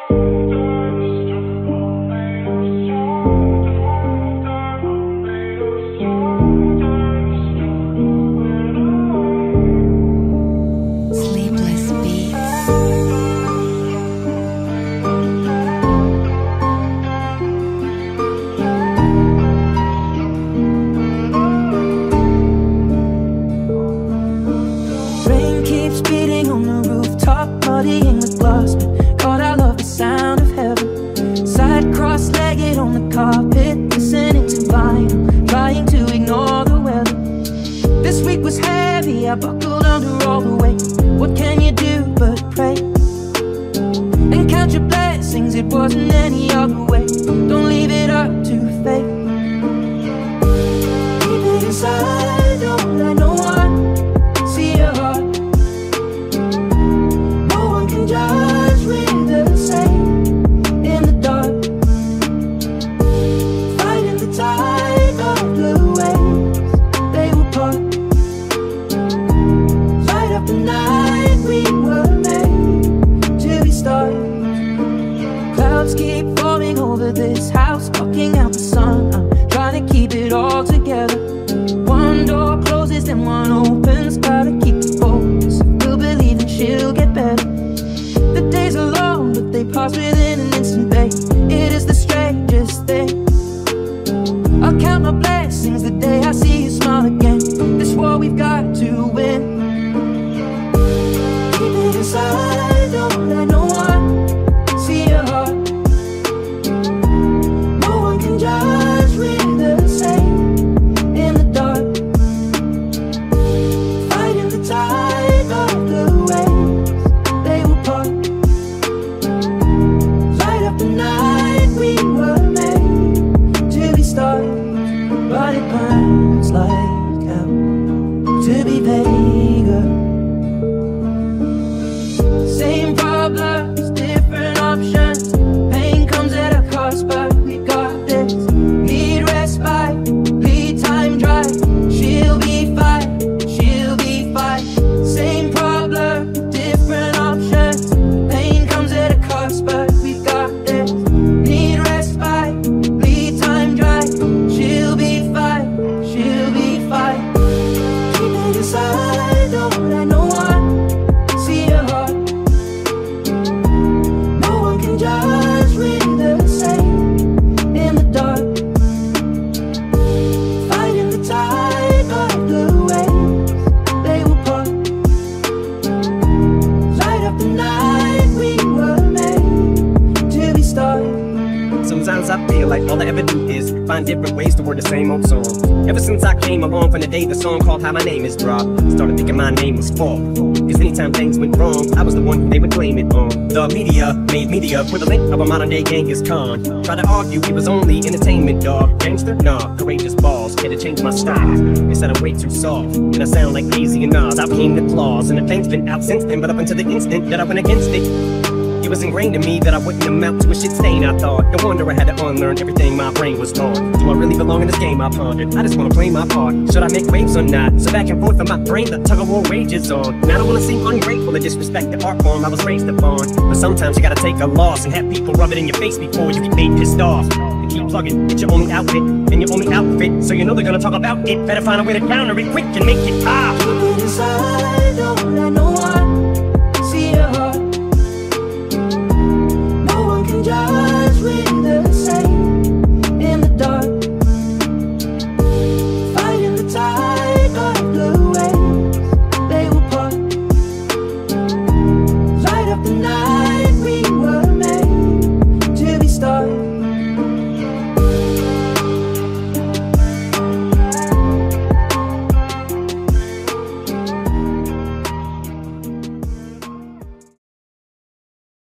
Muddying the glass, but God, I love the sound of heaven. Side cross-legged on the carpet, listening to vinyl, trying to ignore the weather. This week was heavy, I buckled under all the weight. What can you do but pray and count your blessings? It wasn't any other way. Don't leave it up to fate. Keep it inside, don't let no one see your heart. Judge with the same in the dark, fighting the tide of the waves they will part. Light up the night, we were made to be stars. Clouds keep forming over this house, blocking out the sun. I'm trying to keep it all together. One door closes, then one opens. Gotta keep the focus, we'll believe that she'll get better. The days are long, but they pass within an instant, babe. It is the strangest thing. I'll count my blessings the day I see you smile again. This war we've got to win. Keep it inside, don't let no one see your heart. No one can judge with the same in the dark, fighting the tide of the waves they will part. The night we were made to be stars, but it burns like hell to be vaguer. Same problems, different options. Pain comes at a cost, but we got this. Need respite, lead time drive. She'll be fine, she'll be fine. Same problem, different options. Pain comes at a cost, but we got this. Need respite, lead time drive. She'll be fine, she'll be fine. Keep it inside, don't let no one see your heart. No one can judge with the same in the dark, fighting the tide of the waves they will part. Light up the night, we were made to be stars. Sometimes I feel like all I ever do is find different ways to word the same old song. Ever since I came along, from the day the song called How My Name Is dropped, started thinking my name was fault. Cause anytime things went wrong, I was the one who they would blame it on. The media made media with a link of a modern day Genghis Khan. Tried to argue it was only entertainment, dog. Gangster? Nah, courageous balls. Had to change my style. They said I'm way too soft, and I sound like Easy and Nas. Out came the claws, and the thing's been out since then. But up until the instant that I went against it, it was ingrained in me that I wouldn't amount to a shit stain, I thought. No wonder I had to unlearn everything my brain was taught. Do I really belong in this game, I pondered? I just wanna play my part. Should I make waves or not? So back and forth in my brain, the tug of war rages on. Now I don't wanna seem ungrateful or disrespect the art form I was raised upon. But sometimes you gotta take a loss and have people rub it in your face before you get made pissed off. And keep plugging, it's your only outfit and your only outfit, so you know they're gonna talk about it. Better find a way to counter it quick and make it pop. Keep it inside, don't let